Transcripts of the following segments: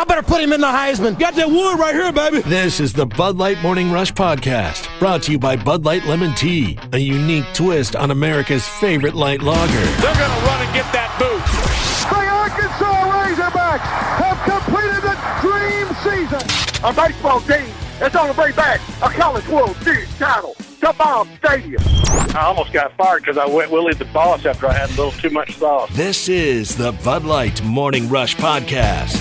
Y'all better put him in the Heisman. Got that wood right here, baby. This is the Bud Light Morning Rush Podcast, brought to you by Bud Light Lemon Tea, a unique twist on America's favorite light lager. They're going to run and get that boot. The Arkansas Razorbacks have completed the dream season. A baseball team is going to bring back a College World Series title to Baum Stadium. I almost got fired because I went Willie the Boss after I had a little too much sauce. This is the Bud Light Morning Rush Podcast.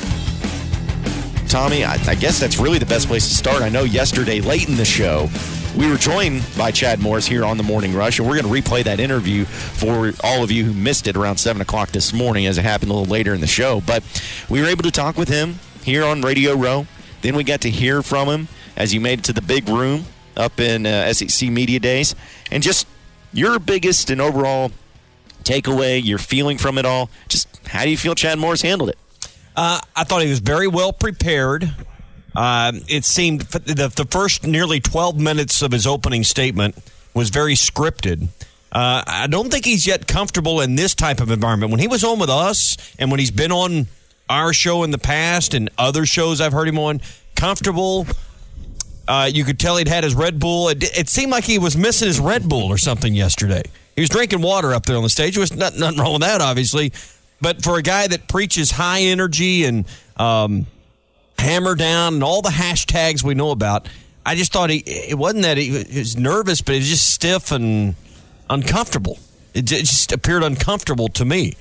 Tommy, I guess that's really the best place to start. I know yesterday, late in the show, we were joined by Chad Morris here on the Morning Rush, and we're going to replay that interview for all of you who missed it around 7 o'clock this morning as it happened a little later in the show. But we were able to talk with him here on Radio Row. Then we got to hear from him as he made it to the big room up in SEC Media Days. And just your biggest and overall takeaway, your feeling from it all, just how do you feel Chad Morris handled it? I thought he was very well prepared. It seemed the first nearly 12 minutes of his opening statement was very scripted. I don't think he's yet comfortable in this type of environment. When he was on with us and when he's been on our show in the past and other shows I've heard him on, comfortable. You could tell he'd had his Red Bull. It seemed like he was missing his Red Bull or something yesterday. He was drinking water up there on the stage. There was nothing wrong with that, obviously. But for a guy that preaches high energy and hammer down and all the hashtags we know about, I just thought it wasn't that he was nervous, but he was just stiff and uncomfortable. It just appeared uncomfortable to me.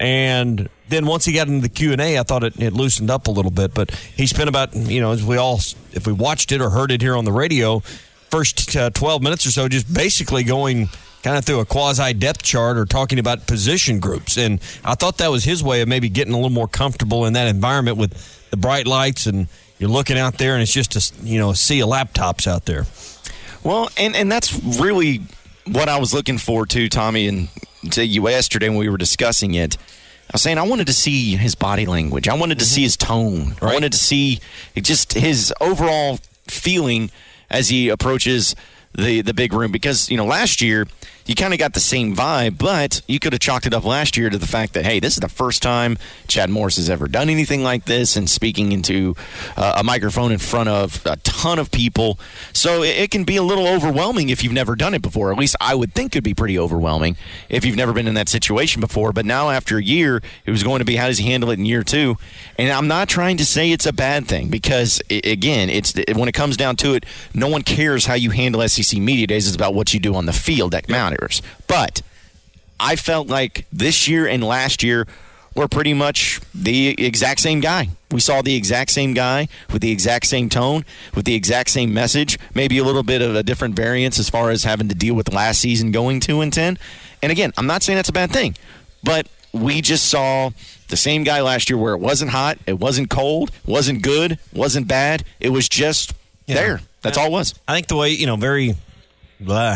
And then once he got into the Q&A, I thought it loosened up a little bit. But he spent about, as we all, if we watched it or heard it here on the radio, first 12 minutes or so just basically going kind of through a quasi-depth chart or talking about position groups. And I thought that was his way of maybe getting a little more comfortable in that environment with the bright lights and you're looking out there and it's just a sea of laptops out there. Well, and that's really what I was looking for too, Tommy, and to you yesterday when we were discussing it. I was saying I wanted to see his body language. I wanted to see his tone. Right. I wanted to see just his overall feeling as he approaches the big room. Because, last year you kind of got the same vibe, but you could have chalked it up last year to the fact that, hey, this is the first time Chad Morris has ever done anything like this and speaking into a microphone in front of a ton of people. So it can be a little overwhelming if you've never done it before. At least I would think it would be pretty overwhelming if you've never been in that situation before. But now after a year, it was going to be how does he handle it in year two? And I'm not trying to say it's a bad thing because, again, when it comes down to it, no one cares how you handle SEC Media Days. It's about what you do on the field at Mountaineers. But I felt like this year and last year were pretty much the exact same guy. We saw the exact same guy with the exact same tone, with the exact same message, maybe a little bit of a different variance as far as having to deal with last season going 2-10. And again, I'm not saying that's a bad thing, but we just saw the same guy last year where it wasn't hot, it wasn't cold, wasn't good, wasn't bad. It was just there. That's all it was. I think the way, very... blah,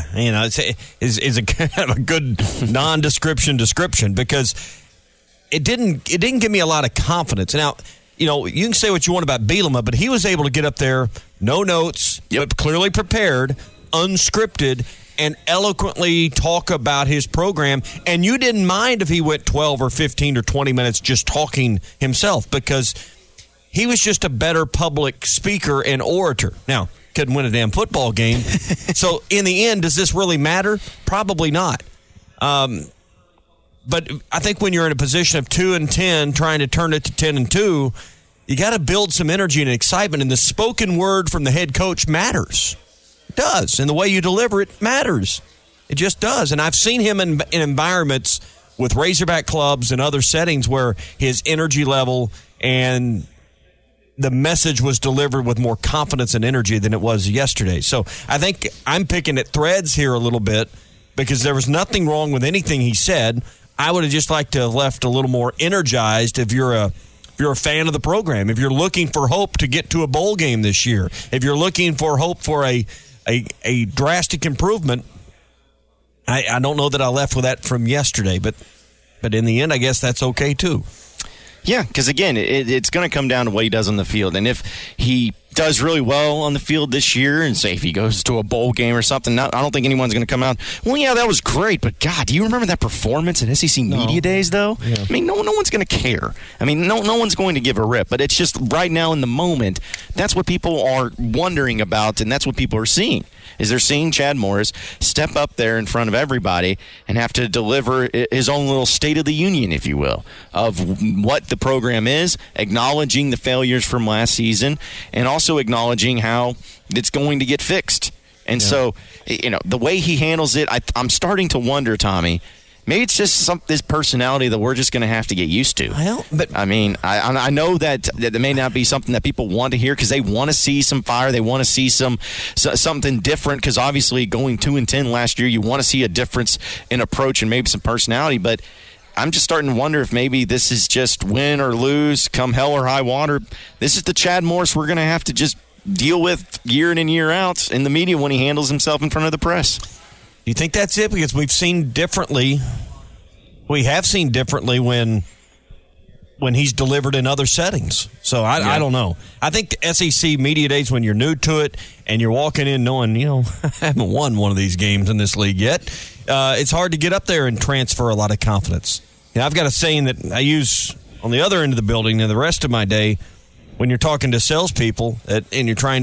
is a kind of a good non-description description because it didn't give me a lot of confidence. Now, you can say what you want about Bielema, but he was able to get up there, no notes, but clearly prepared, unscripted, and eloquently talk about his program. And you didn't mind if he went 12 or 15 or 20 minutes just talking himself because he was just a better public speaker and orator. Now, couldn't win a damn football game. So in the end, does this really matter? Probably not. But I think when you're in a position of 2-10, trying to turn it to 10-2, you got to build some energy and excitement. And the spoken word from the head coach matters. It does. And the way you deliver it matters. It just does. And I've seen him in environments with Razorback clubs and other settings where his energy level and the message was delivered with more confidence and energy than it was yesterday. So I think I'm picking at threads here a little bit because there was nothing wrong with anything he said. I would have just liked to have left a little more energized if you're a fan of the program, if you're looking for hope to get to a bowl game this year, if you're looking for hope for a drastic improvement. I don't know that I left with that from yesterday, but in the end, I guess that's okay too. Yeah, because again, it's going to come down to what he does on the field. And if he does really well on the field this year, and say if he goes to a bowl game or something, I don't think anyone's going to come out, well, yeah, that was great, but God, do you remember that performance at SEC Media Days, though? Yeah. I mean, no one's going to care. I mean, no one's going to give a rip, but it's just right now in the moment, that's what people are wondering about, and that's what people are seeing, is they're seeing Chad Morris step up there in front of everybody and have to deliver his own little State of the Union, if you will, of what the program is, acknowledging the failures from last season, and also acknowledging how it's going to get fixed. And so, the way he handles it, I'm starting to wonder, Tommy, maybe it's just this personality that we're just going to have to get used to. I mean, I know that may not be something that people want to hear because they want to see some fire. They want to see something different because obviously going 2-10 last year, you want to see a difference in approach and maybe some personality. But I'm just starting to wonder if maybe this is just win or lose, come hell or high water. This is the Chad Morris we're going to have to just deal with year in and year out in the media when he handles himself in front of the press. You think that's it? Because we've seen differently. We have seen differently when he's delivered in other settings. So I don't know. I think the SEC Media Days, when you're new to it and you're walking in knowing, I haven't won one of these games in this league yet, it's hard to get up there and transfer a lot of confidence. I've got a saying that I use on the other end of the building and the rest of my day when you're talking to salespeople and you're trying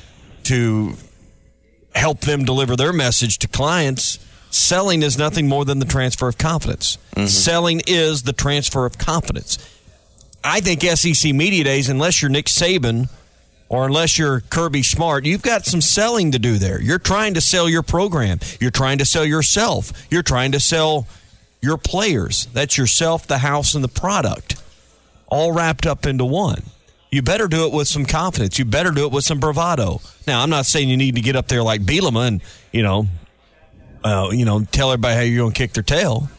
to help them deliver their message to clients. Selling is nothing more than the transfer of confidence. Mm-hmm. Selling is the transfer of confidence. I think SEC Media Days, unless you're Nick Saban or unless you're Kirby Smart, you've got some selling to do there. You're trying to sell your program. You're trying to sell yourself. You're trying to sell your players. That's yourself, the house, and the product, all wrapped up into one. You better do it with some confidence. You better do it with some bravado. Now, I'm not saying you need to get up there like Bielema and, tell everybody how you're going to kick their tail,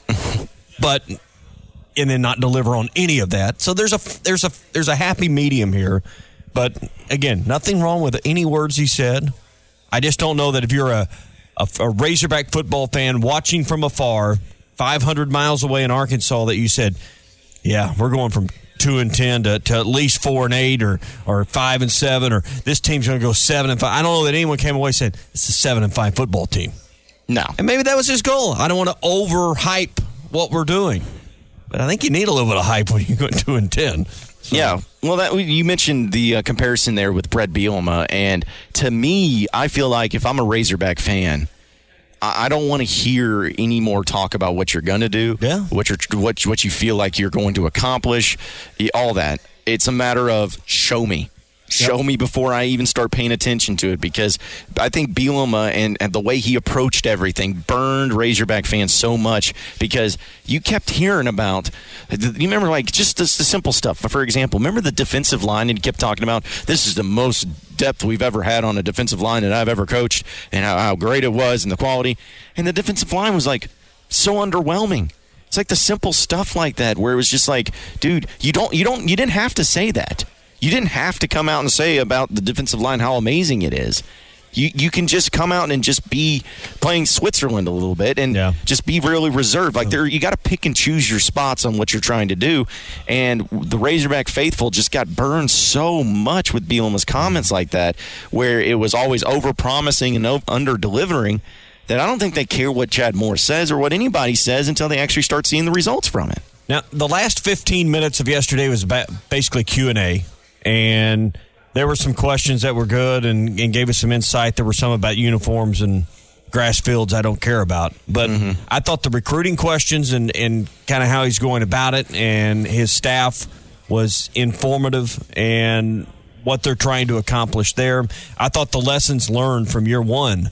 and then not deliver on any of that. So there's a happy medium here. But again, nothing wrong with any words he said. I just don't know that if you're a Razorback football fan watching from afar, 500 miles away in Arkansas, that you said, yeah, we're going from 2-10 to at least 4-8 or 5-7, or this team's going to go 7-5. I don't know that anyone came away and said it's a 7-5 football team. No. And maybe that was his goal. I don't want to overhype what we're doing. But I think you need a little bit of hype when you go 2-10. So. Yeah. Well, you mentioned the comparison there with Brett Bielema. And to me, I feel like if I'm a Razorback fan, I don't want to hear any more talk about what you're going to do, what you feel like you're going to accomplish, all that. It's a matter of show me. Show me before I even start paying attention to it, because I think Bielema and the way he approached everything burned Razorback fans so much, because you kept hearing about, you remember, like, just the simple stuff. For example, remember the defensive line, and he kept talking about this is the most depth we've ever had on a defensive line that I've ever coached, and how great it was and the quality. And the defensive line was like so underwhelming. It's like the simple stuff like that where it was just like, dude, you didn't have to say that. You didn't have to come out and say about the defensive line how amazing it is. You can just come out and just be playing Switzerland a little bit and just be really reserved. Like, you got to pick and choose your spots on what you're trying to do. And the Razorback faithful just got burned so much with Bielema's comments like that, where it was always over-promising and under-delivering, that I don't think they care what Chad Morris says or what anybody says until they actually start seeing the results from it. Now, the last 15 minutes of yesterday was basically Q&A. And there were some questions that were good and gave us some insight. There were some about uniforms and grass fields I don't care about. But I thought the recruiting questions and kind of how he's going about it and his staff was informative and what they're trying to accomplish there. I thought the lessons learned from year one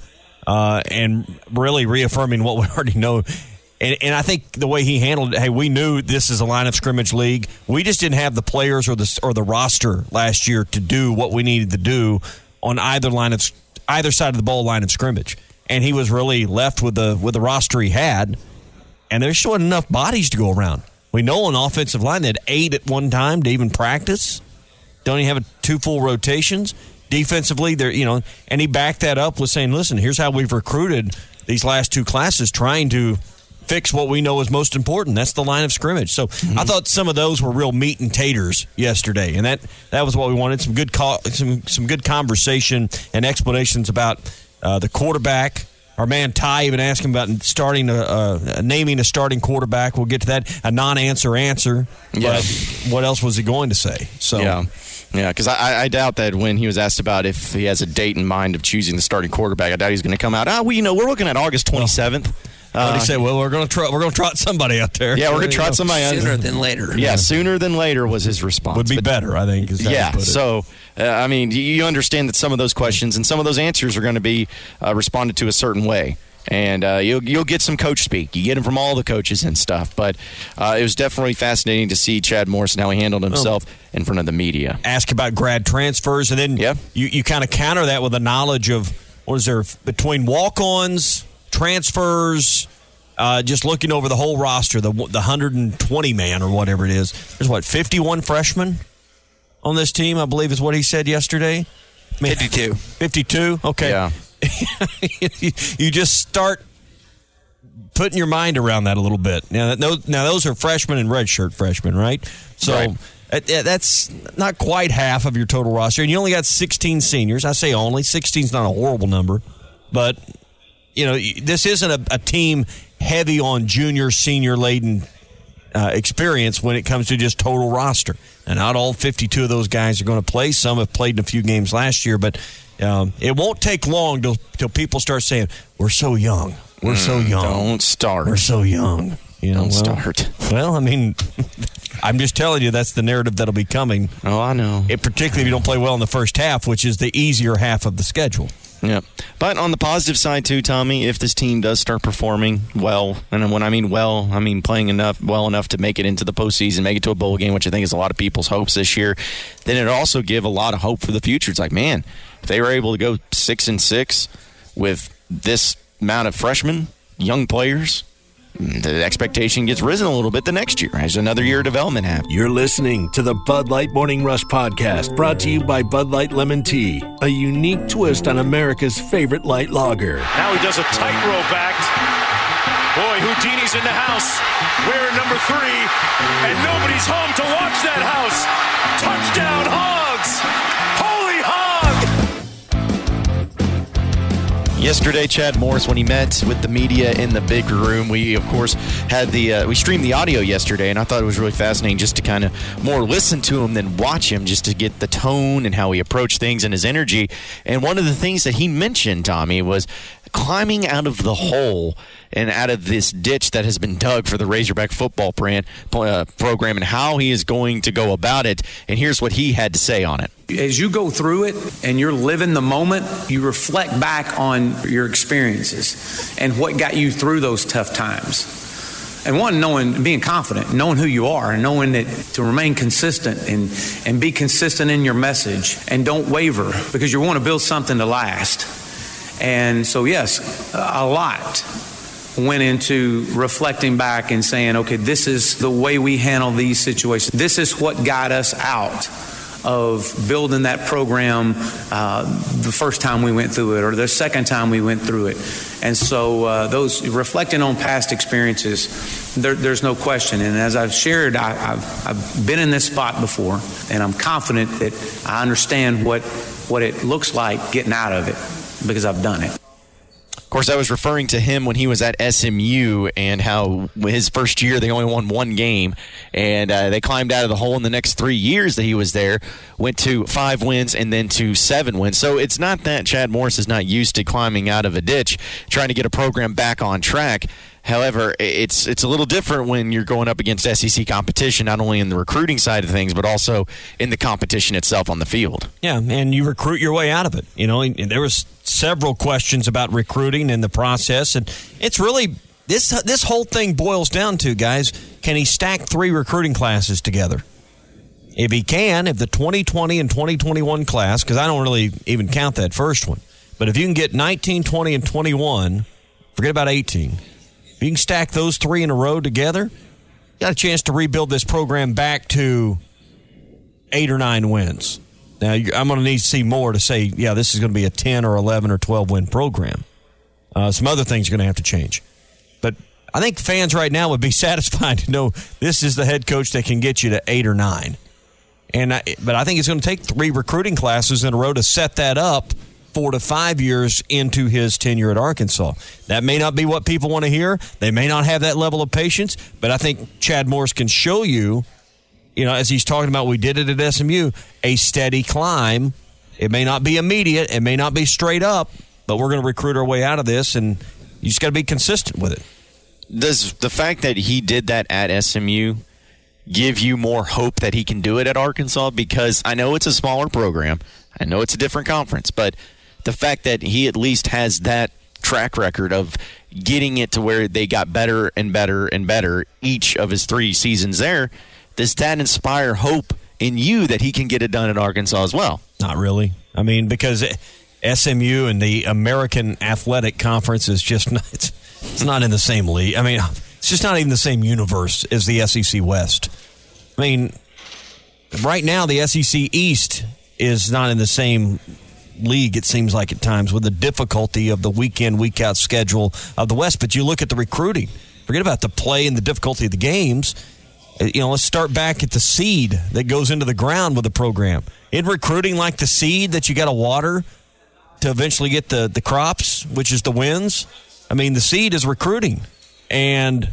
and really reaffirming what we already know. And I think the way he handled it, hey, we knew this is a line of scrimmage league. We just didn't have the players or the roster last year to do what we needed to do on either side of the ball line of scrimmage. And he was really left with the roster he had, and there just wasn't enough bodies to go around. We know on offensive line they had 8 at one time to even practice. Don't even have 2 full rotations. Defensively, and he backed that up with saying, listen, here's how we've recruited these last 2 classes, trying to fix what we know is most important. That's the line of scrimmage. So I thought some of those were real meat and taters yesterday, and that was what we wanted. Some good some good conversation and explanations about the quarterback. Our man Ty even asked him about naming a starting quarterback. We'll get to that. A non-answer answer. Yeah. But what else was he going to say? So Yeah, because I doubt that when he was asked about if he has a date in mind of choosing the starting quarterback, I doubt he's going to come out. We're looking at August 27th. What did he say? Well, we're going to trot somebody out there. Yeah, we're going to trot somebody out sooner than later. Yeah, sooner than later was his response. Would be better, I think. So I mean, you understand that some of those questions and some of those answers are going to be responded to a certain way. And you'll get some coach speak. You get them from all the coaches and stuff. But it was definitely fascinating to see Chad Morris and how he handled himself in front of the media. Ask about grad transfers, and then you kind of counter that with a knowledge of what is there between walk-ons, transfers, just looking over the whole roster, the 120 man or whatever it is. There's 51 freshmen on this team, I believe is what he said yesterday. 52. 52? Okay. Yeah. You just start putting your mind around that a little bit. Now those are freshmen and redshirt freshmen, right? So right. That's not quite half of your total roster, and you only got 16 seniors. I say only. 16 is not a horrible number, but this isn't a team heavy on junior, senior laden experience when it comes to just total roster. And not all 52 of those guys are going to play. Some have played in a few games last year, but it won't take long till people start saying, we're so young. We're so young. Don't start. We're so young. Don't start. Well, I mean, I'm just telling you that's the narrative that'll be coming. Oh, I know. Particularly if you don't play well in the first half, which is the easier half of the schedule. Yeah. But on the positive side, too, Tommy, if this team does start performing well, and when I mean well, I mean playing well enough to make it into the postseason, make it to a bowl game, which I think is a lot of people's hopes this year, then it'll also give a lot of hope for the future. It's like, man, if they were able to go 6-6 with this amount of freshmen, young players, the expectation gets risen a little bit the next year as another year of development happens. You're listening to the Bud Light Morning Rush Podcast, brought to you by Bud Light Lemon Tea, a unique twist on America's favorite light lager. Now he does a tightrope act. Boy, Houdini's in the house. We're number 3, and nobody's home to watch that house. Touchdown, Hogs! Holy Hog! Yesterday, Chad Morris, when he met with the media in the big room, we, of course, had we streamed the audio yesterday, and I thought it was really fascinating just to kind of more listen to him than watch him, just to get the tone and how he approached things and his energy. And one of the things that he mentioned, Tommy, was climbing out of the hole and out of this ditch that has been dug for the Razorback football program and how he is going to go about it. And here's what he had to say on it. As you go through it and you're living the moment, you reflect back on your experiences and what got you through those tough times. And being confident, knowing who you are, and knowing that to remain consistent and be consistent in your message and don't waver, because you want to build something to last. And so, yes, a lot went into reflecting back and saying, okay, this is the way we handle these situations. This is what got us out of building that program the first time we went through it, or the second time we went through it. And so those reflecting on past experiences, there's no question. And as I've shared, I've been in this spot before, and I'm confident that I understand what it looks like getting out of it, because I've done it. Of course, I was referring to him when he was at SMU and how his first year they only won one game, and they climbed out of the hole in the next 3 years that he was there, went to 5 wins and then to 7 wins. So it's not that Chad Morris is not used to climbing out of a ditch, trying to get a program back on track. However, it's a little different when you're going up against SEC competition, not only in the recruiting side of things, but also in the competition itself on the field. Yeah, and you recruit your way out of it. There was several questions about recruiting and the process, and it's really this whole thing boils down to, guys, can he stack 3 recruiting classes together? If he can, if the 2020 and 2021 class, because I don't really even count that first one, but if you can get 19, 20, and 21, forget about 18. If you can stack those 3 in a row together, you got a chance to rebuild this program back to 8 or 9 wins. Now, I'm going to need to see more to say, yeah, this is going to be a 10 or 11 or 12 win program. Some other things are going to have to change. But I think fans right now would be satisfied to know this is the head coach that can get you to 8 or 9. But I think it's going to take 3 recruiting classes in a row to set that up 4 to 5 years into his tenure at Arkansas. That may not be what people want to hear. They may not have that level of patience, but I think Chad Morris can show you, as he's talking about, we did it at SMU, a steady climb. It may not be immediate. It may not be straight up, but we're going to recruit our way out of this, and you just got to be consistent with it. Does the fact that he did that at SMU give you more hope that he can do it at Arkansas? Because I know it's a smaller program. I know it's a different conference. But the fact that he at least has that track record of getting it to where they got better and better and better each of his 3 seasons there, does that inspire hope in you that he can get it done at Arkansas as well? Not really. I mean, because SMU and the American Athletic Conference is just not, it's not in the same league. I mean, it's just not even the same universe as the SEC West. I mean, right now the SEC East is not in the same league, it seems like at times, with the difficulty of the week-in, week-out schedule of the West. But you look at the recruiting. Forget about the play and the difficulty of the games. Let's start back at the seed that goes into the ground with the program. In recruiting, like the seed that you got to water to eventually get the crops, which is the wins. I mean, the seed is recruiting. And,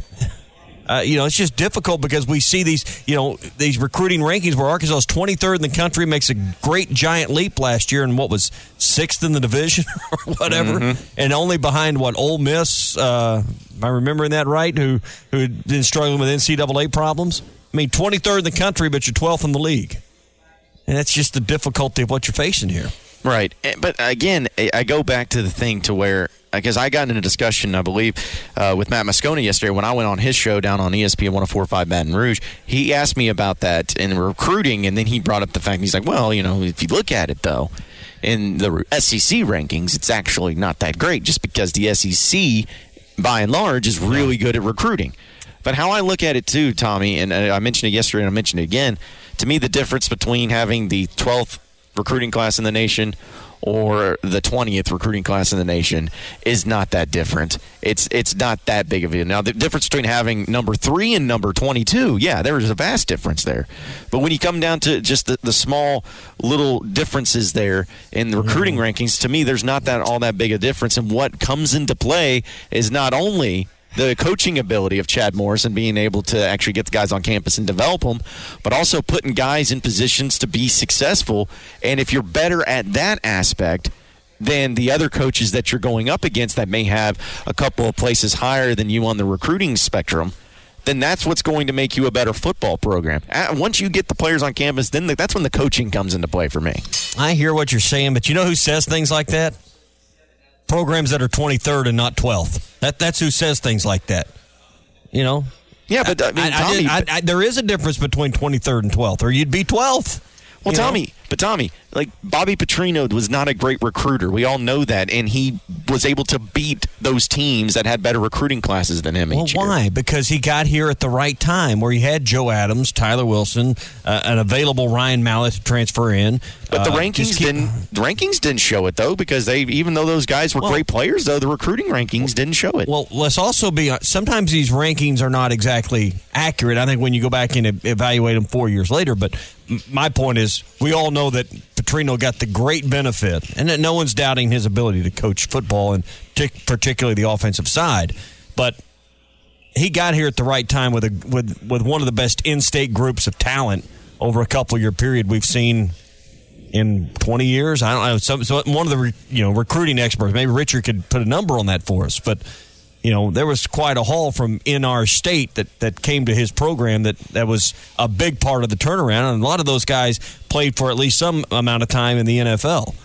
it's just difficult because we see these recruiting rankings where Arkansas is 23rd in the country, makes a great giant leap last year and what was 6th in the division or whatever, and only behind, Ole Miss, am I remembering that right, who had been struggling with NCAA problems? I mean, 23rd in the country, but you're 12th in the league. And that's just the difficulty of what you're facing here. Right. But again, I go back to the thing to where, because I got in a discussion, I believe, with Matt Moscona yesterday when I went on his show down on ESPN 104.5 Baton Rouge. He asked me about that in recruiting, and then he brought up the fact, he's like, well, if you look at it, though, in the SEC rankings, it's actually not that great just because the SEC, by and large, is really good at recruiting. But how I look at it, too, Tommy, and I mentioned it yesterday and I mentioned it again, to me the difference between having the 12th recruiting class in the nation or the 20th recruiting class in the nation is not that different. It's not that big of a deal. Now, the difference between having number 3 and number 22, yeah, there is a vast difference there. But when you come down to just the small little differences there in the recruiting rankings, to me, there's not all that big a difference. And what comes into play is not only the coaching ability of Chad Morris and being able to actually get the guys on campus and develop them, but also putting guys in positions to be successful. And if you're better at that aspect than the other coaches that you're going up against that may have a couple of places higher than you on the recruiting spectrum, then that's what's going to make you a better football program. Once you get the players on campus, then that's when the coaching comes into play for me. I hear what you're saying, but you know who says things like that? Programs that are 23rd and not 12th. That's who says things like that. Yeah, but Tommy, there is a difference between 23rd and 12th, or you'd be 12th. Well, Tommy, like Bobby Petrino was not a great recruiter. We all know that, and he was able to beat those teams that had better recruiting classes than him each year. Well, why? Because he got here at the right time, where he had Joe Adams, Tyler Wilson, an available Ryan Mallett to transfer in. But the rankings didn't show it though, because even though those guys were great players, though the recruiting rankings didn't show it. Well, let's also be. Sometimes these rankings are not exactly accurate. I think when you go back and evaluate them 4 years later, but. My point is, we all know that Petrino got the great benefit, and that no one's doubting his ability to coach football, and particularly the offensive side. But he got here at the right time with one of the best in-state groups of talent over a couple-year period we've seen in 20 years. I don't know. So one of the recruiting experts, maybe Richard could put a number on that for us, but. There was quite a haul from in our state that came to his program that was a big part of the turnaround. And a lot of those guys played for at least some amount of time in the NFL.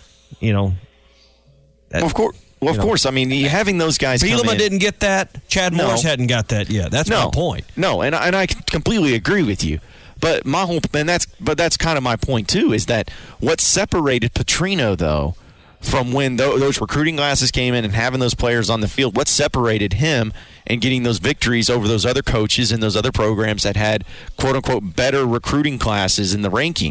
Of course. I mean, having those guys Bielema didn't get that. Chad Morris hadn't got that yet. That's my point. No, and I completely agree with you. But that's kind of my point, too, is that what separated Petrino, though, from when those recruiting classes came in and having those players on the field, what separated him and getting those victories over those other coaches and those other programs that had, quote-unquote, better recruiting classes in the rankings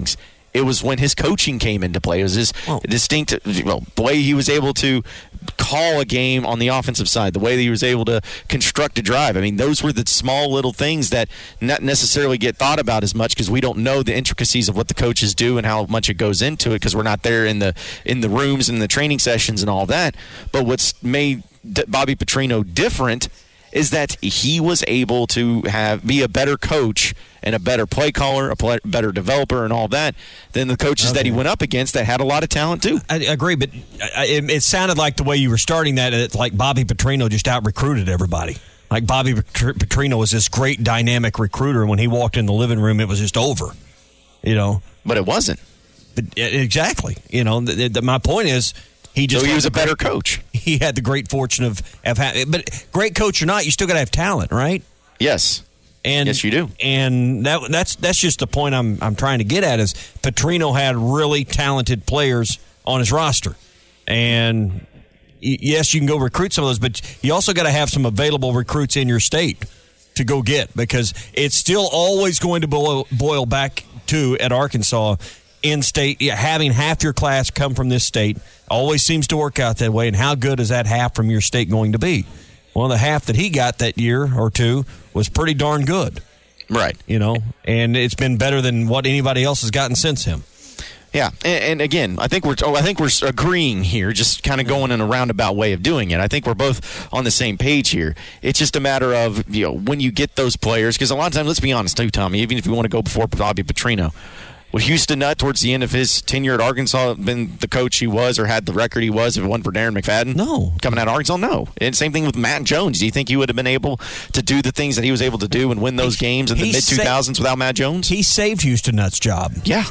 It was when his coaching came into play. It was his distinct the way he was able to call a game on the offensive side, the way that he was able to construct a drive. I mean, those were the small little things that not necessarily get thought about as much because we don't know the intricacies of what the coaches do and how much it goes into it because we're not there in the rooms and the training sessions and all that. But what's made Bobby Petrino different is that he was able to be a better coach and a better play caller, better developer and all that than the coaches that he went up against that had a lot of talent too. I agree, but it sounded like the way you were starting that, it's like Bobby Petrino just out-recruited everybody. Like Bobby Petrino was this great dynamic recruiter, and when he walked in the living room, it was just over. But it wasn't. Exactly. My point is, he was a better coach. He had the great fortune of having, but great coach or not, you still got to have talent, right? Yes. Yes, you do. And that's just the point I'm trying to get at is Petrino had really talented players on his roster. And yes, you can go recruit some of those, but you also got to have some available recruits in your state to go get because it's still always going to boil back to at Arkansas in-state, having half your class come from this state always seems to work out that way. And how good is that half from your state going to be? Well, the half that he got that year or two was pretty darn good. Right. And it's been better than what anybody else has gotten since him. Yeah, and again, I think we're agreeing here, just kind of going in a roundabout way of doing it. I think we're both on the same page here. It's just a matter of when you get those players, because a lot of times, let's be honest too, Tommy, even if you want to go before Bobby Petrino, would Houston Nutt, towards the end of his tenure at Arkansas, been the coach he was or had the record he was if it wasn't for Darren McFadden? No. Coming out of Arkansas? No. And same thing with Matt Jones. Do you think he would have been able to do the things that he was able to do and win those games in the mid-2000s without Matt Jones? He saved Houston Nutt's job. Yeah.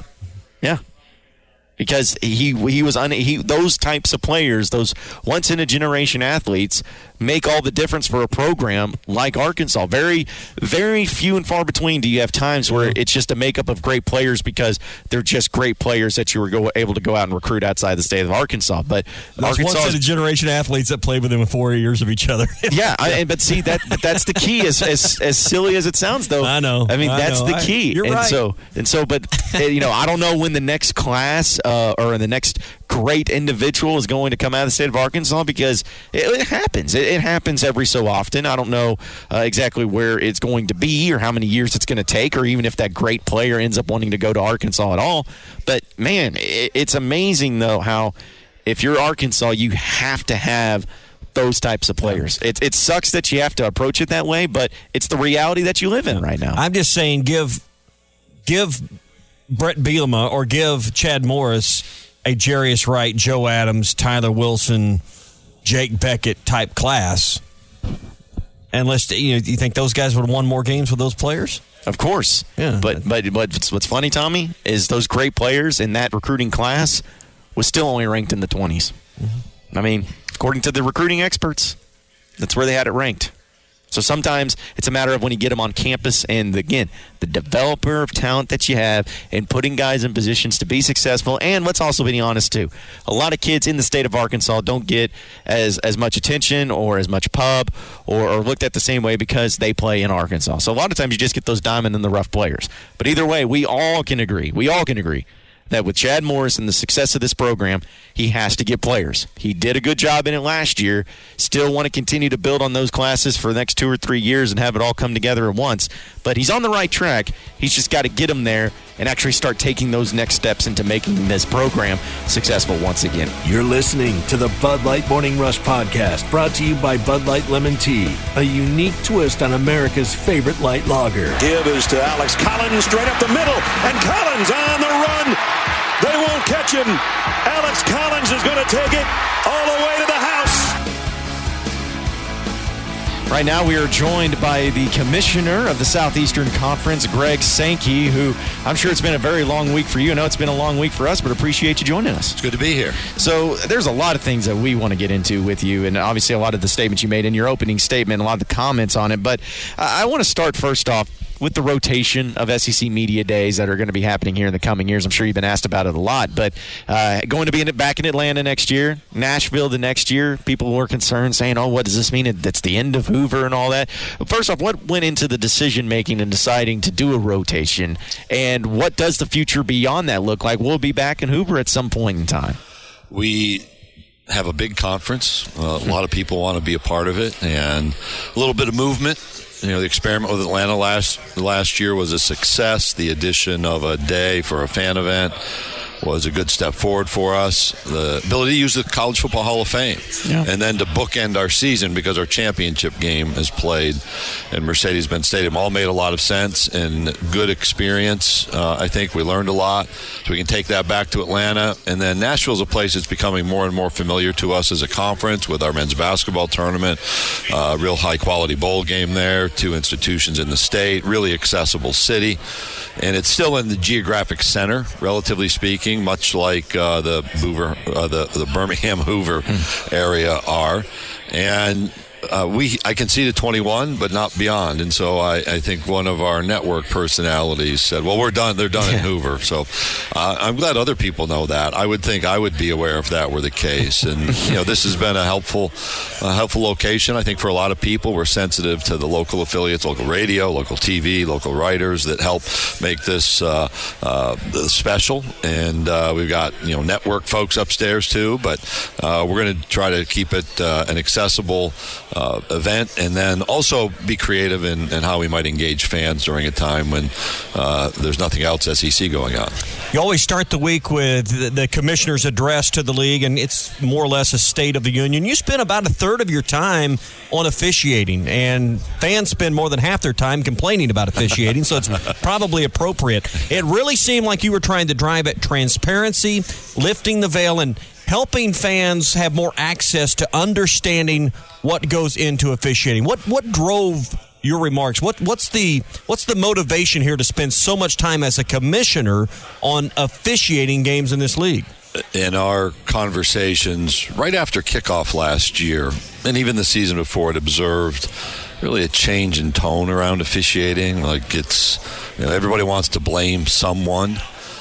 Because those types of players, those once-in-a-generation athletes, make all the difference for a program like Arkansas. Very, very few and far between do you have times where it's just a makeup of great players because they're just great players that you were able to go out and recruit outside the state of Arkansas. But there's once-in-a-generation athletes that played within 4 years of each other. Yeah, but see, that's the key. As silly as it sounds, though. I know. I mean, that's the key. You're right. But I don't know when the next class or the next great individual is going to come out of the state of Arkansas because it happens. It happens every so often. I don't know exactly where it's going to be or how many years it's going to take or even if that great player ends up wanting to go to Arkansas at all. But, man, it's amazing, though, how if you're Arkansas, you have to have those types of players. It sucks that you have to approach it that way, but it's the reality that you live in right now. I'm just saying give Brett Bielema or give Chad Morris a Jarius Wright, Joe Adams, Tyler Wilson, Jake Beckett type class. And do you think those guys would have won more games with those players? Of course. Yeah. But what's funny, Tommy, is those great players in that recruiting class was still only ranked in the 20s. Mm-hmm. I mean, according to the recruiting experts, that's where they had it ranked. So sometimes it's a matter of when you get them on campus and, again, the developer of talent that you have and putting guys in positions to be successful. And let's also be honest, too. A lot of kids in the state of Arkansas don't get as much attention or as much pub or looked at the same way because they play in Arkansas. So a lot of times you just get those diamond in the rough players. But either way, we all can agree that with Chad Morris and the success of this program, he has to get players. He did a good job in it last year. Still want to continue to build on those classes for the next 2 or 3 years and have it all come together at once. But he's on the right track. He's just got to get him there and actually start taking those next steps into making this program successful once again. You're listening to the Bud Light Morning Rush Podcast, brought to you by Bud Light Lemon Tea, a unique twist on America's favorite light lager. Give is to Alex Collins, straight up the middle, and Collins on the run. They won't catch him. Alex Collins is going to take it all the way to the house. Right now we are joined by the commissioner of the Southeastern Conference, Greg Sankey, who I'm sure it's been a very long week for you. I know it's been a long week for us, but appreciate you joining us. It's good to be here. So there's a lot of things that we want to get into with you, and obviously a lot of the statements you made in your opening statement, a lot of the comments on it. But I want to start first off with the rotation of SEC Media Days that are going to be happening here in the coming years. I'm sure you've been asked about it a lot, but going to be back in Atlanta next year, Nashville the next year, people were concerned saying, oh, what does this mean? That's the end of Hoover and all that. First off, what went into the decision-making and deciding to do a rotation, and what does the future beyond that look like? We'll be back in Hoover at some point in time. We have a big conference. A lot of people want to be a part of it, and a little bit of movement. The experiment with Atlanta last year was a success. The addition of a day for a fan event was a good step forward for us. The ability to use the College Football Hall of Fame, and then to bookend our season because our championship game is played in Mercedes-Benz Stadium all made a lot of sense and good experience. I think we learned a lot, so we can take that back to Atlanta. And then Nashville's a place that's becoming more and more familiar to us as a conference with our men's basketball tournament, real high-quality bowl game there, 2 institutions in the state, really accessible city. And it's still in the geographic center, relatively speaking, much like the Birmingham Hoover area are. And I can see to 21, but not beyond. And so I think one of our network personalities said, well, we're done. They're done in Hoover. So I'm glad other people know that. I would think I would be aware if that were the case. And, this has been a helpful location. I think for a lot of people, we're sensitive to the local affiliates, local radio, local TV, local writers that help make this special. And we've got, network folks upstairs too, but we're going to try to keep it an accessible event, and then also be creative in how we might engage fans during a time when there's nothing else SEC going on. You always start the week with the commissioner's address to the league, and it's more or less a State of the Union. You spend about a third of your time on officiating, and fans spend more than half their time complaining about officiating, so it's probably appropriate. It really seemed like you were trying to drive at transparency, lifting the veil, and helping fans have more access to understanding what goes into officiating. What drove your remarks? What's the motivation here to spend so much time as a commissioner on officiating games in this league? In our conversations right after kickoff last year, and even the season before, it observed really a change in tone around officiating. Like it's, everybody wants to blame someone,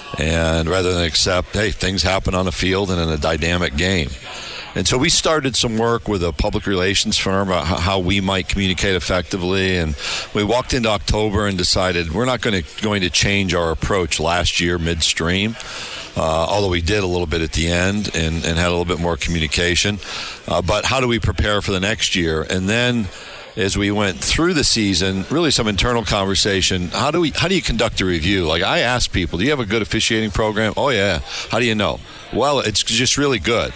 and rather than accept, hey, things happen on the field and in a dynamic game. And so we started some work with a public relations firm about how we might communicate effectively. And we walked into October and decided we're not going to change our approach last year midstream, although we did a little bit at the end and had a little bit more communication. But how do we prepare for the next year? And then as we went through the season, really some internal conversation. How do you conduct a review? Like I asked people, do you have a good officiating program? Oh, yeah. How do you know? Well, it's just really good.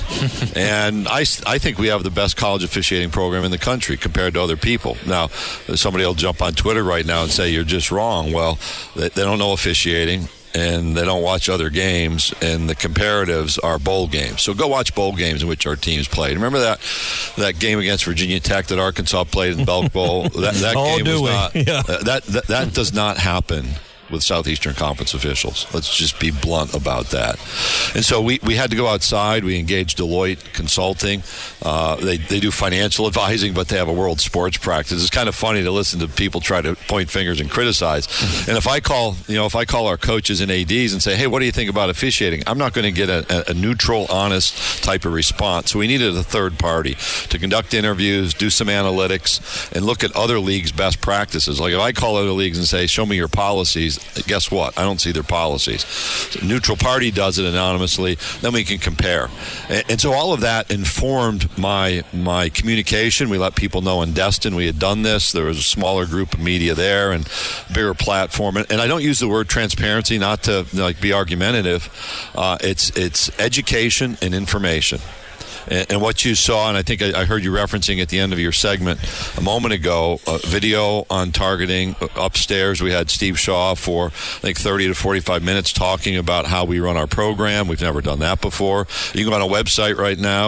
And I think we have the best college officiating program in the country compared to other people. Now, somebody will jump on Twitter right now and say you're just wrong. Well, they don't know officiating, and they don't watch other games, and the comparatives are bowl games. So go watch bowl games in which our teams played. Remember that game against Virginia Tech that Arkansas played in the Belk Bowl? That game was not. Yeah. That does not happen with Southeastern Conference officials. Let's just be blunt about that. And so we had to go outside. We engaged Deloitte Consulting. They do financial advising, but they have a world sports practice. It's kind of funny to listen to people try to point fingers and criticize. And if I call our coaches and ADs and say, hey, what do you think about officiating? I'm not going to get a neutral, honest type of response. So we needed a third party to conduct interviews, do some analytics, and look at other leagues' best practices. Like if I call other leagues and say, show me your policies, guess what? I don't see their policies. So a neutral party does it anonymously. Then we can compare. And so all of that informed my communication. We let people know in Destin we had done this. There was a smaller group of media there and bigger platform. And I don't use the word transparency not to be argumentative. It's education and information. And what you saw, and I think I heard you referencing at the end of your segment a moment ago, a video on targeting. Upstairs, we had Steve Shaw for, I think, 30 to 45 minutes talking about how we run our program. We've never done that before. You can go on our website right now,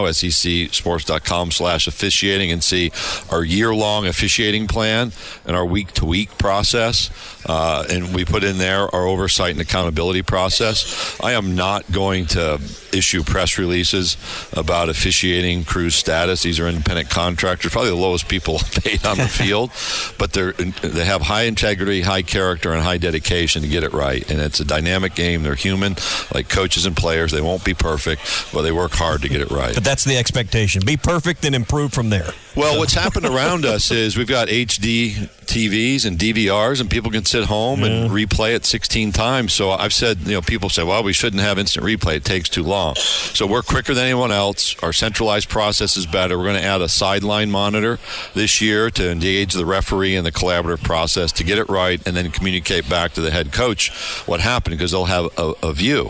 secsports.com/officiating, and see our year-long officiating plan and our week-to-week process. And we put in there our oversight and accountability process. I am not going to issue press releases about officiating officiating crew status. These are independent contractors, probably the lowest people paid on the field, but they have high integrity, high character, and high dedication to get it right. And it's a dynamic game. They're human, like coaches and players. They won't be perfect, but they work hard to get it right. But that's the expectation. Be perfect and improve from there. Well, what's happened around us is we've got HD TVs and DVRs, and people can sit home and replay it 16 times. So I've said, people say, well, we shouldn't have instant replay. It takes too long. So we're quicker than anyone else. Our centralized process is better. We're going to add a sideline monitor this year to engage the referee in the collaborative process to get it right and then communicate back to the head coach what happened, because they'll have a view.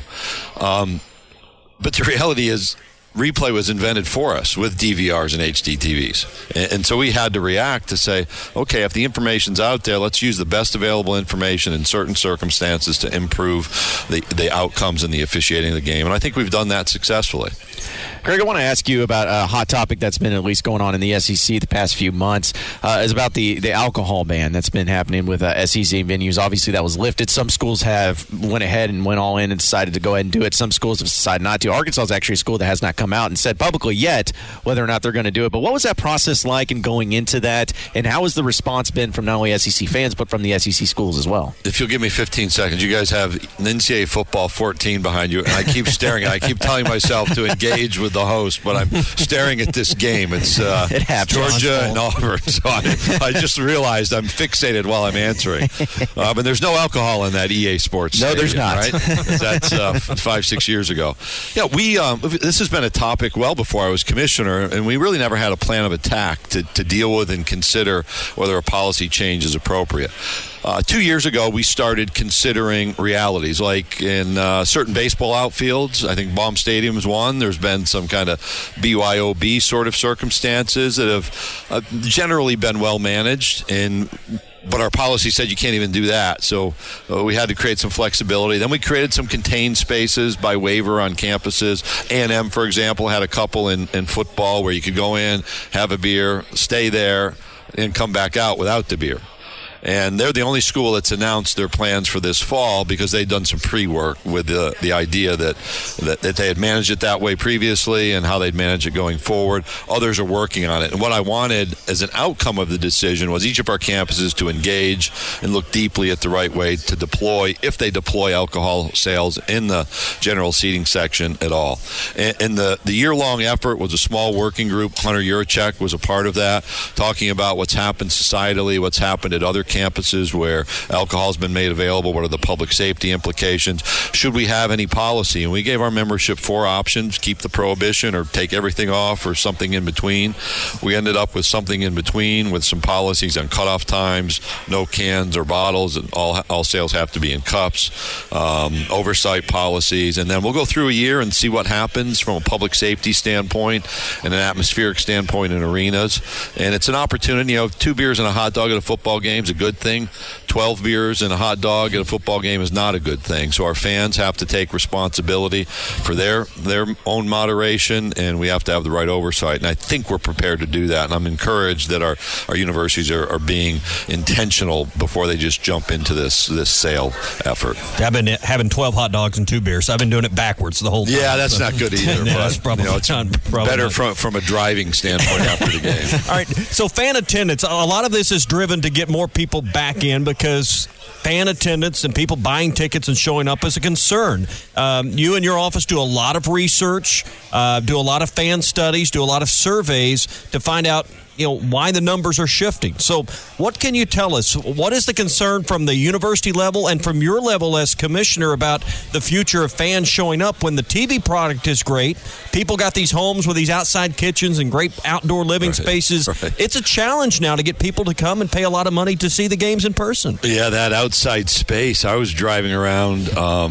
But the reality is, replay was invented for us with DVRs and HD TVs. And so we had to react to say, okay, if the information's out there, let's use the best available information in certain circumstances to improve the outcomes and the officiating of the game. And I think we've done that successfully. Greg, I want to ask you about a hot topic that's been at least going on in the SEC the past few months. Is about the alcohol ban that's been happening with SEC venues. Obviously, that was lifted. Some schools have went ahead and went all in and decided to go ahead and do it. Some schools have decided not to. Arkansas is actually a school that has not come out and said publicly yet whether or not they're going to do it. But what was that process like in going into that, and how has the response been from not only SEC fans but from the SEC schools as well? If you'll give me 15 seconds, you guys have an NCAA football 14 behind you, and I keep staring, and I keep telling myself to engage with the host, but I'm staring at this game. It's Georgia and Auburn, so I just realized I'm fixated while I'm answering. But there's no alcohol in that EA Sports stadium, there's not. Right? That's 5-6 years ago. Yeah, this has been a topic well before I was commissioner, and we really never had a plan of attack to deal with and consider whether a policy change is appropriate. 2 years ago, we started considering realities, like in certain baseball outfields. I think Baum Stadium is one. There's been some kind of BYOB sort of circumstances that have generally been well managed, but our policy said you can't even do that. So we had to create some flexibility. Then we created some contained spaces by waiver on campuses. A&M, for example, had a couple in football where you could go in, have a beer, stay there, and come back out without the beer. And they're the only school that's announced their plans for this fall because they'd done some pre-work with the idea that they had managed it that way previously and how they'd manage it going forward. Others are working on it. And what I wanted as an outcome of the decision was each of our campuses to engage and look deeply at the right way to deploy, if they deploy alcohol sales in the general seating section at all. And the year-long effort was a small working group. Hunter Yurachek was a part of that, talking about what's happened societally, what's happened at other campuses where alcohol has been made available, what are the public safety implications, should we have any policy. And we gave our membership 4 options: keep the prohibition or take everything off, or something in between. We ended up with something in between with some policies on cutoff times, no cans or bottles, and all sales have to be in cups, oversight policies, and then we'll go through a year and see what happens from a public safety standpoint and an atmospheric standpoint in arenas. And it's an opportunity. 2 beers and a hot dog at a football game is a good thing. 12 beers and a hot dog at a football game is not a good thing. So our fans have to take responsibility for their own moderation, and we have to have the right oversight. And I think we're prepared to do that. And I'm encouraged that our universities are being intentional before they just jump into this sale effort. I've been having 12 hot dogs and 2 beers. I've been doing it backwards the whole time. Yeah, that's not good either. Yeah, that's probably it's better from a driving standpoint after the game. All right, so fan attendance. A lot of this is driven to get more people back in because fan attendance and people buying tickets and showing up is a concern. You and your office do a lot of research, do a lot of fan studies, do a lot of surveys to find out why the numbers are shifting. So what can you tell us? What is the concern from the university level and from your level as commissioner about the future of fans showing up when the TV product is great? People got these homes with these outside kitchens and great outdoor living spaces. Right. It's a challenge now to get people to come and pay a lot of money to see the games in person. Yeah, that outside space. I was driving around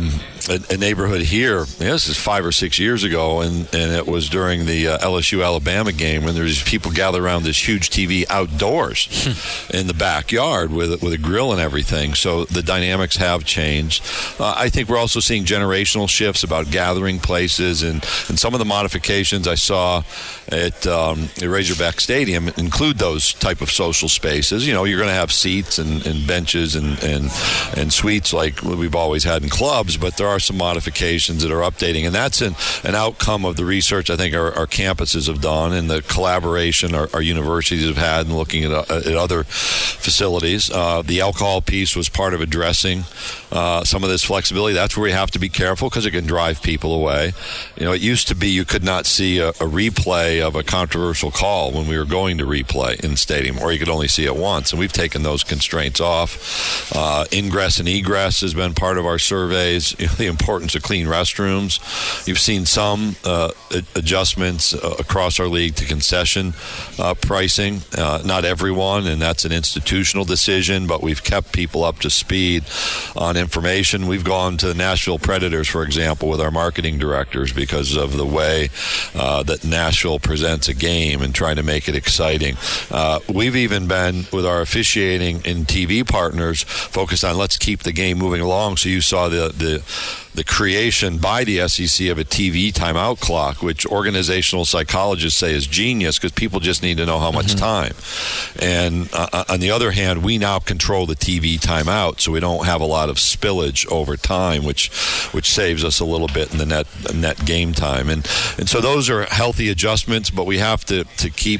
a neighborhood here. This is 5 or 6 years ago, and it was during the LSU-Alabama game when there's people gathered around this huge TV outdoors in the backyard with a grill and everything. So the dynamics have changed. I think we're also seeing generational shifts about gathering places, and some of the modifications I saw at Razorback Stadium include those type of social spaces. You're going to have seats and benches and suites like we've always had in clubs, but there are some modifications that are updating, and that's an outcome of the research I think our campuses have done and the collaboration our universities have had in looking at other facilities. The alcohol piece was part of addressing some of this flexibility. That's where we have to be careful because it can drive people away. It used to be you could not see a replay of a controversial call when we were going to replay in the stadium, or you could only see it once, and we've taken those constraints off. Ingress and egress has been part of our surveys. The importance of clean restrooms. You've seen some adjustments across our league to concession pricing. Not everyone, and that's an institutional decision, but we've kept people up to speed on information. We've gone to the Nashville Predators, for example, with our marketing directors because of the way that Nashville presents a game and trying to make it exciting. We've even been, with our officiating and TV partners, focused on let's keep the game moving along. So you saw the creation by the SEC of a TV timeout clock, which organizational psychologists say is genius because people just need to know how much time. And on the other hand, we now control the TV timeout, so we don't have a lot of spillage over time, which saves us a little bit in the net game time. And so those are healthy adjustments, but we have to keep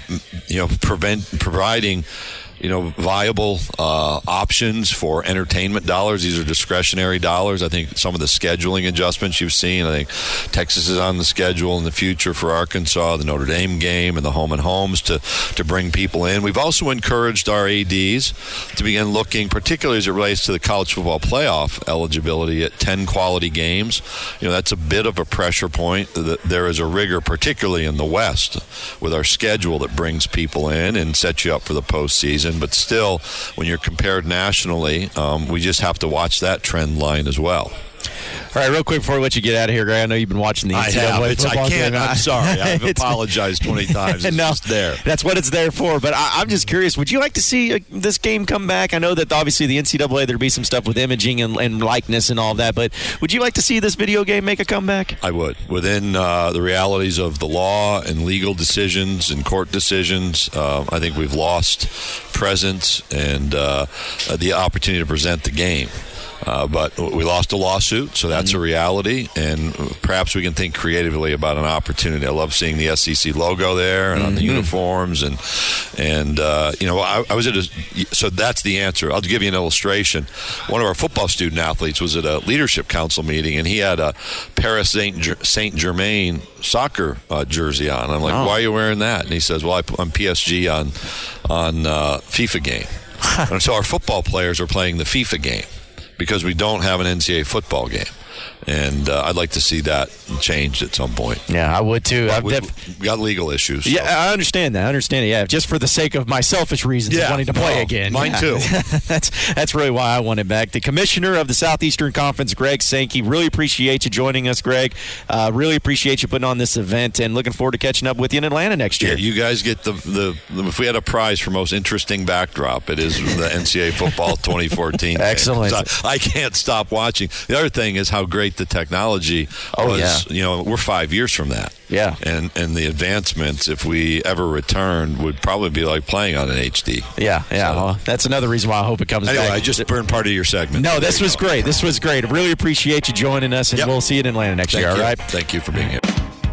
providing viable options for entertainment dollars. These are discretionary dollars. I think some of the scheduling adjustments you've seen, I think Texas is on the schedule in the future for Arkansas, the Notre Dame game, and the home and homes to bring people in. We've also encouraged our ADs to begin looking, particularly as it relates to the college football playoff eligibility, at 10 quality games. That's a bit of a pressure point. There is a rigor, particularly in the West, with our schedule that brings people in and sets you up for the postseason. But still, when you're compared nationally, we just have to watch that trend line as well. All right, real quick before we let you get out of here, Greg, I know you've been watching the NCAA football game. I'm sorry. I've apologized 20 times. It's just there. That's what it's there for. But I'm just curious, would you like to see this game come back? I know that obviously the NCAA, there'd be some stuff with imaging and likeness and all of that, but would you like to see this video game make a comeback? I would. Within the realities of the law and legal decisions and court decisions, I think we've lost presence and the opportunity to present the game. But we lost a lawsuit, so that's a reality, and perhaps we can think creatively about an opportunity. I love seeing the SEC logo there and on the uniforms, and I was at so that's the answer. I'll give you an illustration. One of our football student athletes was at a leadership council meeting, and he had a Paris Saint-Germain soccer jersey on. I'm like, why are you wearing that? And he says, well, I'm PSG on FIFA game. And so our football players are playing the FIFA game, because we don't have an NCAA football game. And I'd like to see that changed at some point. Yeah, I would too. We got legal issues. So. Yeah, I understand that. Yeah, just for the sake of my selfish reasons of wanting to play again. Mine too. That's really why I want it back. The commissioner of the Southeastern Conference, Greg Sankey, really appreciate you joining us, Greg. Really appreciate you putting on this event, and looking forward to catching up with you in Atlanta next year. Yeah, you guys get the if we had a prize for most interesting backdrop, it is the NCAA football 2014. Excellent. So I can't stop watching. The other thing is how great the technology was. Yeah. We're 5 years from that. Yeah. And the advancements, if we ever returned, would probably be like playing on an HD. Yeah. So, well, that's another reason why I hope it comes back. I just burned part of your segment. No, this was great. This was great. I really appreciate you joining us, and we'll see you in Atlanta next year, all right? Thank you for being here.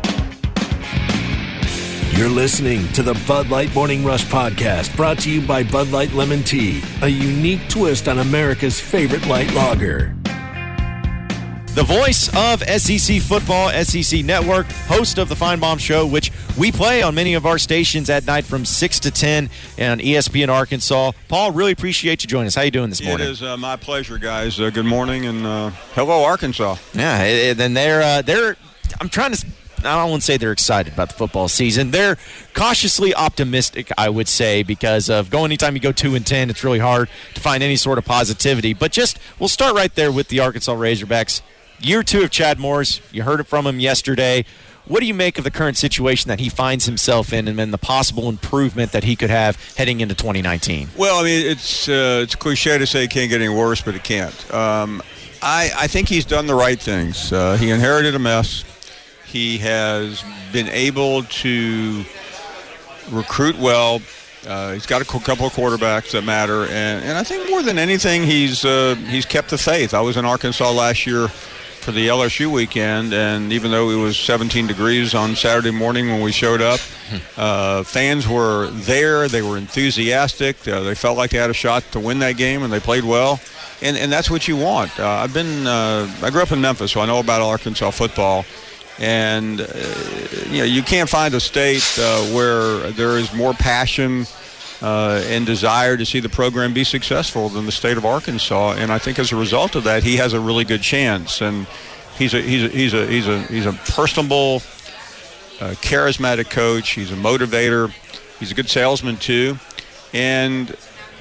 You're listening to the Bud Light Morning Rush Podcast, brought to you by Bud Light Lemon Tea, a unique twist on America's favorite light lager. The voice of SEC football, SEC Network, host of the Feinbaum Show, which we play on many of our stations at night from 6 to 10 on ESPN Arkansas. Paul, really appreciate you joining us. How you doing this morning? It is my pleasure, guys. Good morning, and hello, Arkansas. Yeah, and they're I'm trying to... I don't want to say they're excited about the football season. They're cautiously optimistic, I would say, because of anytime you go 2-10, it's really hard to find any sort of positivity. But we'll start right there with the Arkansas Razorbacks. Year 2 of Chad Morris. You heard it from him yesterday. What do you make of the current situation that he finds himself in, and then the possible improvement that he could have heading into 2019? Well, I mean, it's cliche to say it can't get any worse, but it can't. I think he's done the right things. He inherited a mess. He has been able to recruit well. He's got a couple of quarterbacks that matter, and I think more than anything, he's kept the faith. I was in Arkansas last year for the LSU weekend, and even though it was 17 degrees on Saturday morning when we showed up, fans were there. They were enthusiastic. They felt like they had a shot to win that game, and they played well. And that's what you want. I grew up in Memphis, so I know about Arkansas football. And, you can't find a state where there is more passion and desire to see the program be successful than the state of Arkansas. And I think as a result of that, he has a really good chance. And he's a personable, charismatic coach. He's a motivator. He's a good salesman too. And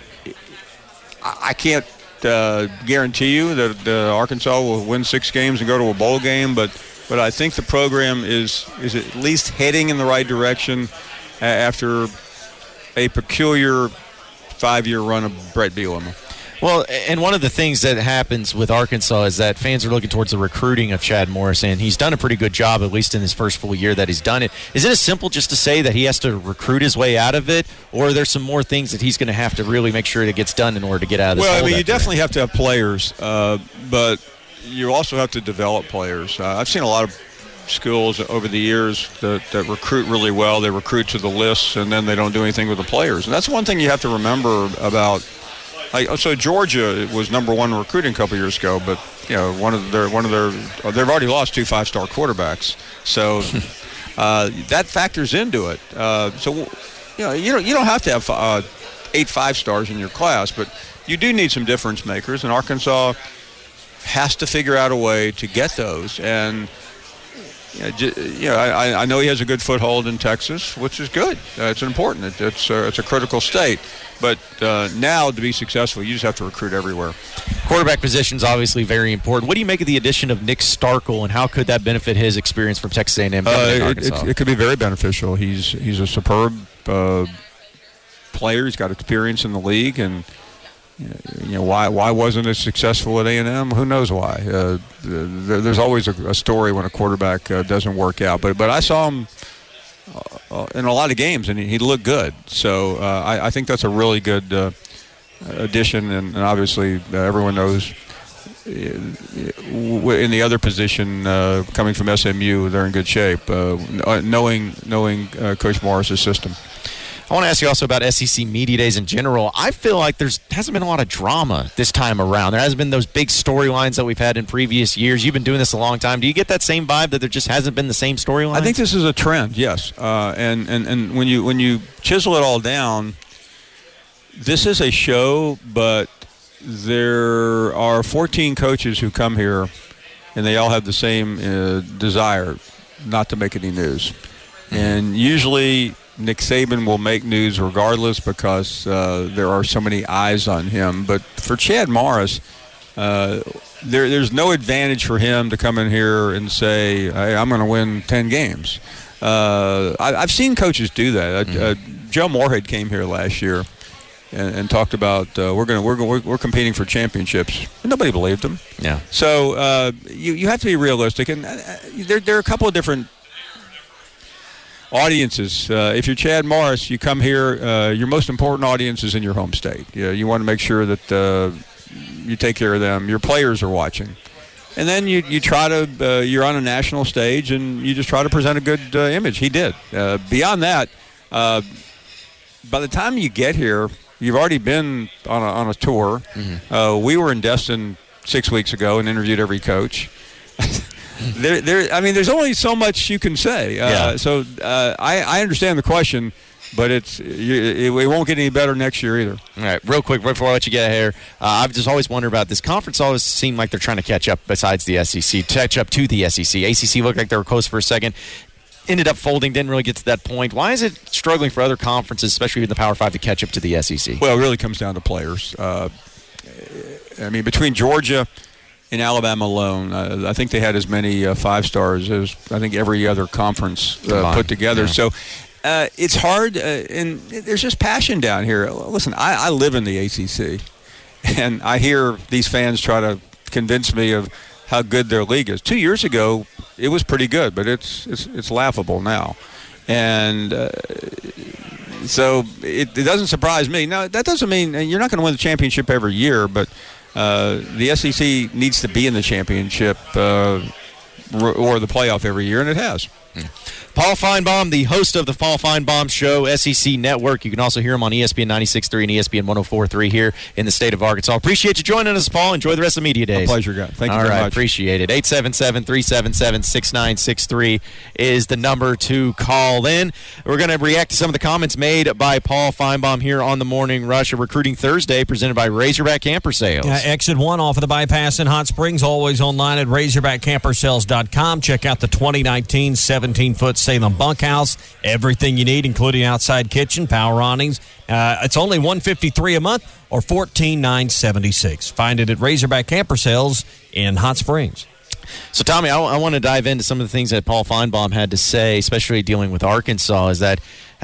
I can't guarantee you that Arkansas will win 6 games and go to a bowl game, but I think the program is at least heading in the right direction after a peculiar 5-year run of Brett Bielema. Well, and one of the things that happens with Arkansas is that fans are looking towards the recruiting of Chad Morris, and he's done a pretty good job, at least in his first full year that he's done it. Is it as simple just to say that he has to recruit his way out of it, or are there some more things that he's going to have to really make sure that gets done in order to get out of this hole? Well, I mean, you definitely have to have players, but you also have to develop players. I've seen a lot of schools over the years that recruit really well. They recruit to the lists, and then they don't do anything with the players. And that's one thing you have to remember about. So Georgia was number 1 recruiting a couple years ago, but they've already lost 2 5-star quarterbacks. So that factors into it. So you don't have to have 8 5-stars in your class, but you do need some difference makers, and Arkansas has to figure out a way to get those. And I know he has a good foothold in Texas, which is good. It's important. It's a critical state. But now, to be successful, you just have to recruit everywhere. Quarterback position is obviously very important. What do you make of the addition of Nick Starkel, and how could that benefit his experience from Texas A&M? It could be very beneficial. He's a superb player. He's got experience in the league, and why wasn't it successful at A&M? Who knows why? There's always a story when a quarterback doesn't work out. But I saw him in a lot of games, and he looked good. So I think that's a really good addition. And obviously, everyone knows in the other position, coming from SMU, they're in good shape. Knowing Coach Morris's system. I want to ask you also about SEC Media Days in general. I feel like there hasn't been a lot of drama this time around. There hasn't been those big storylines that we've had in previous years. You've been doing this a long time. Do you get that same vibe that there just hasn't been the same storyline? I think this is a trend, yes. And when you chisel it all down, this is a show, but there are 14 coaches who come here, and they all have the same desire not to make any news. And usually Nick Saban will make news regardless because there are so many eyes on him. But for Chad Morris, there's no advantage for him to come in here and say, hey, I'm going to win 10 games. I've seen coaches do that. Joe Moorhead came here last year and talked about we're competing for championships. And nobody believed him. Yeah. So you have to be realistic. And there are a couple of different audiences. If you're Chad Morris, you come here, your most important audience is in your home state. You want to make sure that you take care of them. Your players are watching. And then you try to, you're on a national stage, and you just try to present a good image. He did. Beyond that, by the time you get here, you've already been on a tour. Mm-hmm. We were in Destin 6 weeks ago and interviewed every coach. There's only so much you can say. So I understand the question, but it won't get any better next year either. All right, real quick before I let you get here, I've just always wondered about this conference. Always seemed like they're trying to catch up. Besides the SEC, catch up to the SEC. ACC looked like they were close for a second. Ended up folding. Didn't really get to that point. Why is it struggling for other conferences, especially in the Power 5, to catch up to the SEC? Well, it really comes down to players. Between Georgia and Alabama alone, I think they had as many 5-stars as I think every other conference put together. Yeah. So it's hard, and there's just passion down here. Listen, I live in the ACC, and I hear these fans try to convince me of how good their league is. 2 years ago, it was pretty good, but it's laughable now. And so it doesn't surprise me. Now, that doesn't mean you're not going to win the championship every year, but the SEC needs to be in the championship or the playoff every year, and it has. Paul Feinbaum, the host of the Paul Feinbaum Show, SEC Network. You can also hear him on ESPN 96.3 and ESPN 104.3 here in the state of Arkansas. Appreciate you joining us, Paul. Enjoy the rest of the media days. A pleasure, guys. Thank you very much. Appreciate it. 877-377-6963 is the number to call in. We're going to react to some of the comments made by Paul Feinbaum here on the Morning Rush, a Recruiting Thursday presented by Razorback Camper Sales. Exit 1 off of the bypass in Hot Springs, always online at RazorbackCamperSales.com. Check out the 2019 17-foot Salem bunkhouse. Everything you need, including outside kitchen, power awnings. It's only $153 a month or $14,976. Find it at Razorback Camper Sales in Hot Springs. So, Tommy, I want to dive into some of the things that Paul Feinbaum had to say, especially dealing with Arkansas, is that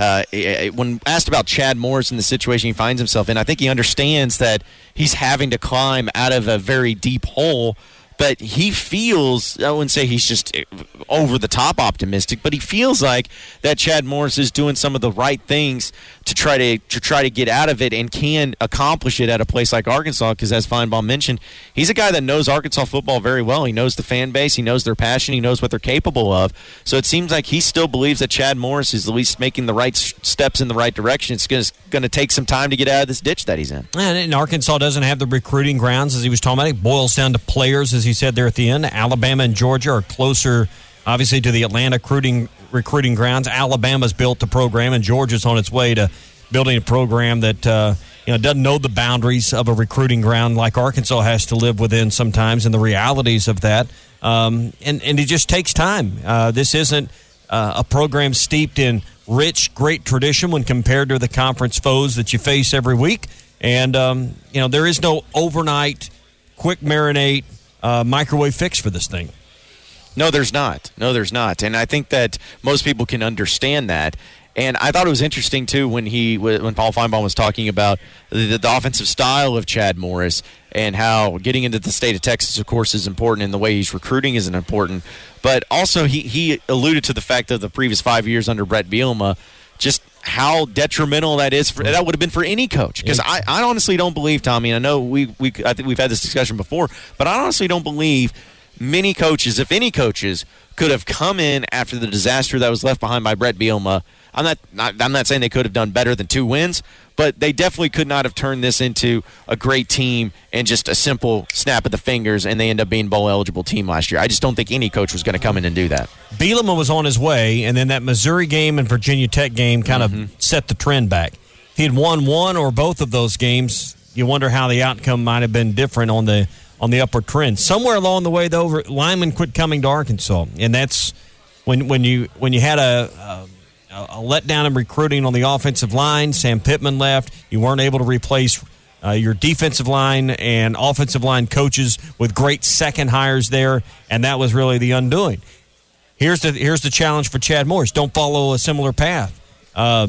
when asked about Chad Morris and the situation he finds himself in, I think he understands that he's having to climb out of a very deep hole. But he feels, I wouldn't say he's just over the top optimistic, but he feels like that Chad Morris is doing some of the right things to try to get out of it and can accomplish it at a place like Arkansas, because as Feinbaum mentioned, he's a guy that knows Arkansas football very well. He knows the fan base, he knows their passion, he knows what they're capable of. So it seems like he still believes that Chad Morris is at least making the right steps in the right direction. It's going to take some time to get out of this ditch that he's in. And Arkansas doesn't have the recruiting grounds, as he was talking about. It boils down to players, as he said there at the end. Alabama and Georgia are closer, obviously, to the Atlanta recruiting grounds. Alabama's built the program, and Georgia's on its way to building a program that doesn't know the boundaries of a recruiting ground like Arkansas has to live within sometimes, and the realities of that. And it just takes time. This isn't a program steeped in rich, great tradition when compared to the conference foes that you face every week. And there is no overnight, quick marinate, microwave fix for this thing. No, there's not. And I think that most people can understand that. And I thought it was interesting, too, when Paul Feinbaum was talking about the offensive style of Chad Morris and how getting into the state of Texas, of course, is important, and the way he's recruiting is important. But also he alluded to the fact of the previous 5 years under Brett Bielema, just how detrimental that is. That would have been for any coach. Because I honestly don't believe, Tommy, and I know I think we've had this discussion before, but I honestly don't believe many coaches, if any coaches, could have come in after the disaster that was left behind by Brett Bielema. I'm not saying they could have done better than 2 wins, but they definitely could not have turned this into a great team and just a simple snap of the fingers, and they end up being bowl-eligible team last year. I just don't think any coach was going to come in and do that. Bielema was on his way, and then that Missouri game and Virginia Tech game kind of set the trend back. If he had won one or both of those games, you wonder how the outcome might have been different on the upward trend. Somewhere along the way, though, linemen quit coming to Arkansas, and that's when you had a letdown in recruiting on the offensive line. Sam Pittman left. You weren't able to replace your defensive line and offensive line coaches with great second hires there, and that was really the undoing. Here's the challenge for Chad Morris. Don't follow a similar path. Now,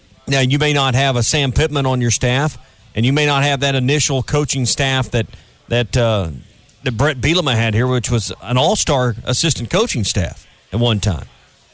you may not have a Sam Pittman on your staff, and you may not have that initial coaching staff that Brett Bielema had here, which was an all-star assistant coaching staff at one time.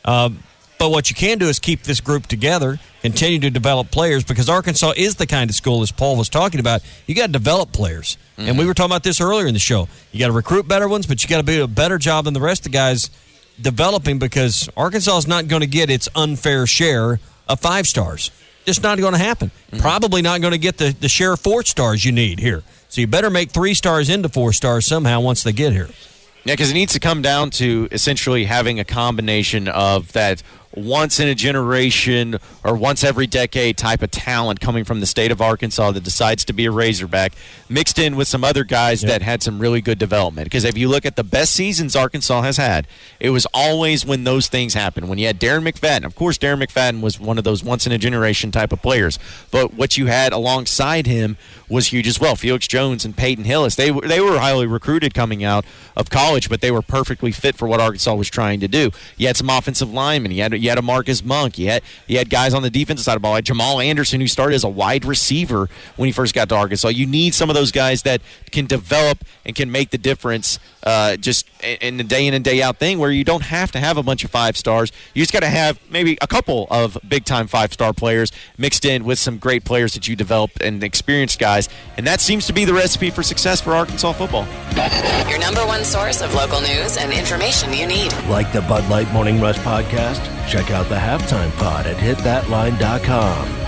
But what you can do is keep this group together, continue to develop players, because Arkansas is the kind of school, as Paul was talking about, you got to develop players. Mm-hmm. And we were talking about this earlier in the show. You got to recruit better ones, but you got to do a better job than the rest of the guys developing, because Arkansas is not going to get its unfair share of 5 stars. Just not going to happen. Mm-hmm. Probably not going to get the share of 4 stars you need here. So you better make 3 stars into 4 stars somehow once they get here. Yeah, because it needs to come down to essentially having a combination of that once in a generation or once every decade type of talent coming from the state of Arkansas that decides to be a Razorback, mixed in with some other guys that had some really good development. Because if you look at the best seasons Arkansas has had, it was always when those things happened. When you had Darren McFadden, of course Darren McFadden was one of those once in a generation type of players, but what you had alongside him was huge as well. Felix Jones and Peyton Hillis, they were highly recruited coming out of college, but they were perfectly fit for what Arkansas was trying to do. You had some offensive linemen. You You had a Marcus Monk. You had guys on the defensive side of the ball, like Jamal Anderson, who started as a wide receiver when he first got to Arkansas. You need some of those guys that can develop and can make the difference just in the day in and day out thing, where you don't have to have a bunch of 5 stars. You just got to have maybe a couple of big-time 5-star players mixed in with some great players that you developed and experienced guys. And that seems to be the recipe for success for Arkansas football. Your number one source of local news and information you need. Like the Bud Light Morning Rush podcast? Check out the Halftime Pod at hitthatline.com.